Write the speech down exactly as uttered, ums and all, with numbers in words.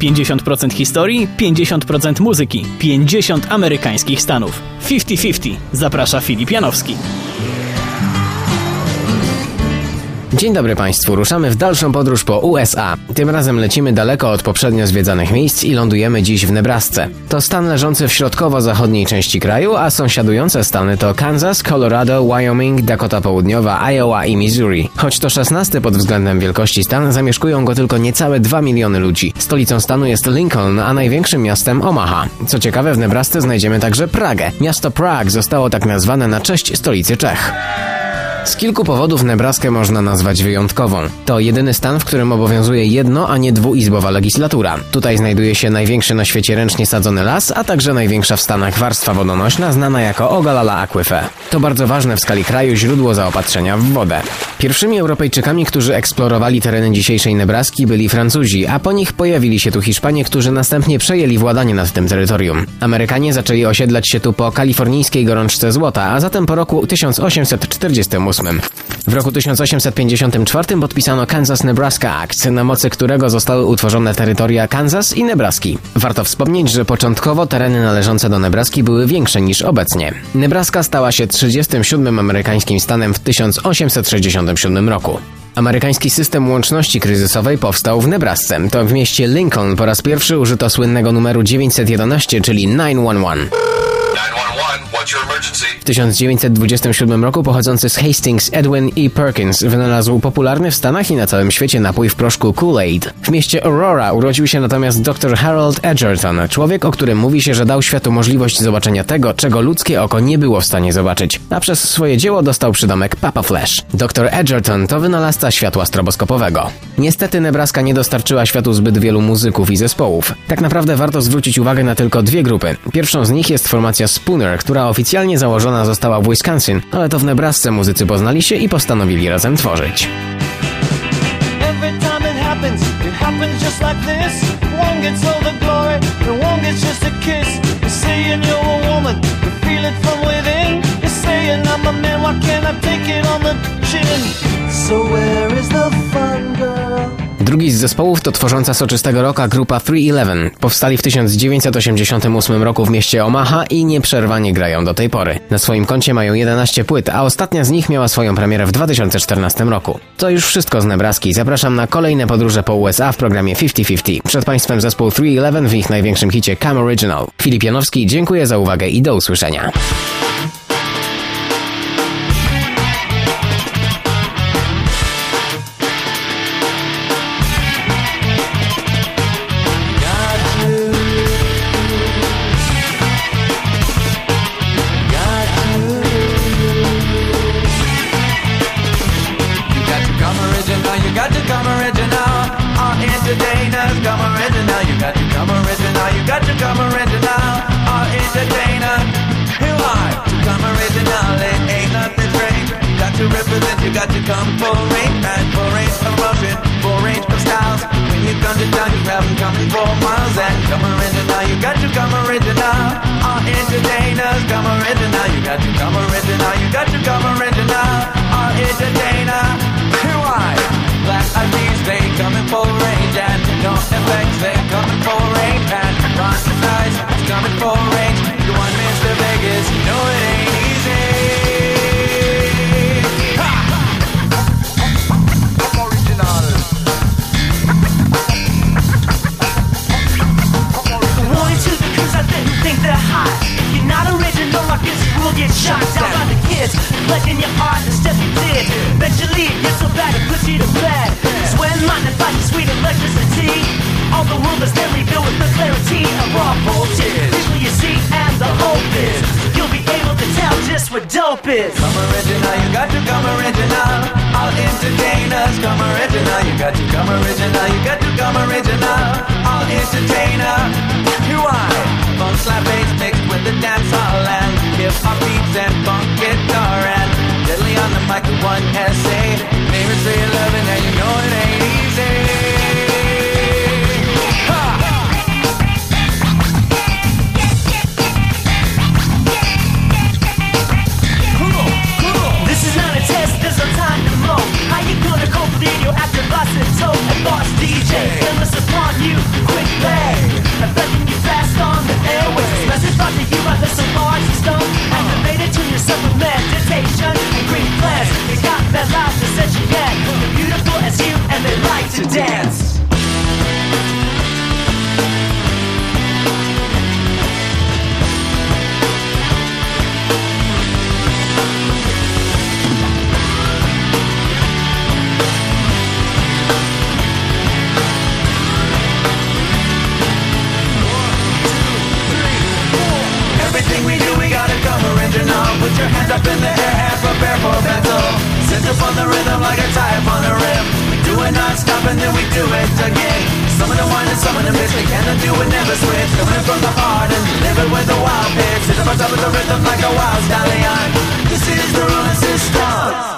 pięćdziesiąt procent historii, pięćdziesiąt procent muzyki, pięćdziesiąt amerykańskich stanów. pięćdziesiąt pięćdziesiąt. Zaprasza Filip Janowski. Dzień dobry Państwu, ruszamy w dalszą podróż po U S A. Tym razem lecimy daleko od poprzednio zwiedzanych miejsc i lądujemy dziś w Nebrasce. To stan leżący w środkowo-zachodniej części kraju, a sąsiadujące stany to Kansas, Colorado, Wyoming, Dakota Południowa, Iowa i Missouri. Choć to szesnasty pod względem wielkości stan, zamieszkują go tylko niecałe dwa miliony ludzi. Stolicą stanu jest Lincoln, a największym miastem Omaha. Co ciekawe, w Nebrasce znajdziemy także Pragę. Miasto Prague zostało tak nazwane na cześć stolicy Czech. Z kilku powodów Nebraskę można nazwać wyjątkową. To jedyny stan, w którym obowiązuje jedno, a nie dwuizbowa legislatura. Tutaj znajduje się największy na świecie ręcznie sadzony las, a także największa w Stanach warstwa wodonośna znana jako Ogallala Aquifer. To bardzo ważne w skali kraju źródło zaopatrzenia w wodę. Pierwszymi Europejczykami, którzy eksplorowali tereny dzisiejszej Nebraski, byli Francuzi, a po nich pojawili się tu Hiszpanie, którzy następnie przejęli władanie nad tym terytorium. Amerykanie zaczęli osiedlać się tu po kalifornijskiej gorączce złota, a zatem po roku tysiąc osiemset czterdziestym ósmym. W roku tysiąc osiemset pięćdziesiątym czwartym podpisano Kansas-Nebraska Act, na mocy którego zostały utworzone terytoria Kansas i Nebraski. Warto wspomnieć, że początkowo tereny należące do Nebraski były większe niż obecnie. Nebraska stała się trzydziestym siódmym amerykańskim stanem w tysiąc osiemset sześćdziesiątym siódmym roku. Amerykański system łączności kryzysowej powstał w Nebrasce. To w mieście Lincoln po raz pierwszy użyto słynnego numeru dziewięćset jedenaście, czyli dziewięć jeden jeden. W tysiąc dziewięćset dwudziestym siódmym roku pochodzący z Hastings Edwin E. Perkins wynalazł popularny w Stanach i na całym świecie napój w proszku Kool-Aid. W mieście Aurora urodził się natomiast doktor Harold Edgerton, człowiek, o którym mówi się, że dał światu możliwość zobaczenia tego, czego ludzkie oko nie było w stanie zobaczyć, a przez swoje dzieło dostał przydomek Papa Flash. doktor Edgerton to wynalazca światła stroboskopowego. Niestety Nebraska nie dostarczyła światu zbyt wielu muzyków i zespołów. Tak naprawdę warto zwrócić uwagę na tylko dwie grupy. Pierwszą z nich jest formacja Spooner, która oficjalnie założona została w Wisconsin, ale to w Nebrasce muzycy poznali się i postanowili razem tworzyć. Drugi z zespołów to tworząca soczystego rocka grupa three eleven. Powstali w tysiąc dziewięćset osiemdziesiątym ósmym roku w mieście Omaha i nieprzerwanie grają do tej pory. Na swoim koncie mają jedenaście płyt, a ostatnia z nich miała swoją premierę w dwa tysiące czternastym roku. To już wszystko z Nebraski. Zapraszam na kolejne podróże po U S A w programie pięćdziesiąt pięćdziesiąt. Przed Państwem zespół three eleven w ich największym hicie Come Original. Filip Janowski, dziękuję za uwagę i do usłyszenia. You got to come full range, and full range of motion, full range of styles. When you come to town, you have them coming four miles. And come original, you got to come original. All entertainers, come original. You got to come original, you got to come original. All entertainer, why? Black eyed peas, they coming full range. And no effects, they coming full range. And Ron Nice, it's coming full range. You want Mister Vegas, you know it ain't easy. Get shot down by the kids, pledging your heart the step you did. Eventually, you're so bad it puts you to bed. Swear minded by the sweet electricity. All the rumors then revealed with the clarity of raw bullshit. People you see, and the hope is you'll be able to tell just what dope is. Come original, you got to come original. All entertainers, come original. You got to come original, you got to come original. All entertainer, you are. Funk slap bass mixed with the dance hall and hip hop beats and funk guitar and deadly on the mic with one S A. Favorite three eleven and you know it ain't easy. Ha! Cool, cool. This is not a test, there's no time to moan. How you gonna cope with your after boss and toe and boss D J? Endless upon you, quick play. not stop and then we do it again. Some of them whine and some of them bitch, they cannot do it, never switch. Coming from the heart and live it with a wild pitch. Sit up on top of the rhythm like a wild stallion. This is the rolling system.